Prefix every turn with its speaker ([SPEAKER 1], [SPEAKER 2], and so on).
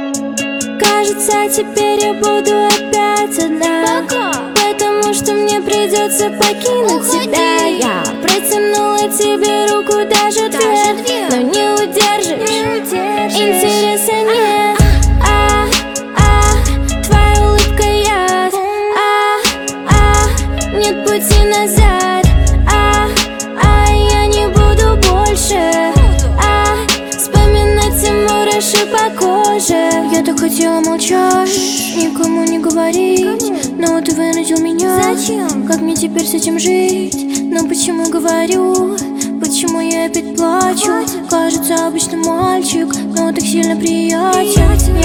[SPEAKER 1] Кажется, теперь я буду опять одна, потому что мне придется покинуть тебя. Я протянула тебе руку, даже две, но не удержишь, интереса нет. Твоя улыбка яд, нет пути назад. Я не буду больше вспоминать все мураши по коже. Я так хотела молчать, никому не говорить, но ты вынудил меня. Зачем? Как мне теперь с этим жить? Но почему говорю? Почему я опять плачу? Кажется, обычный мальчик, но так сильно приятен.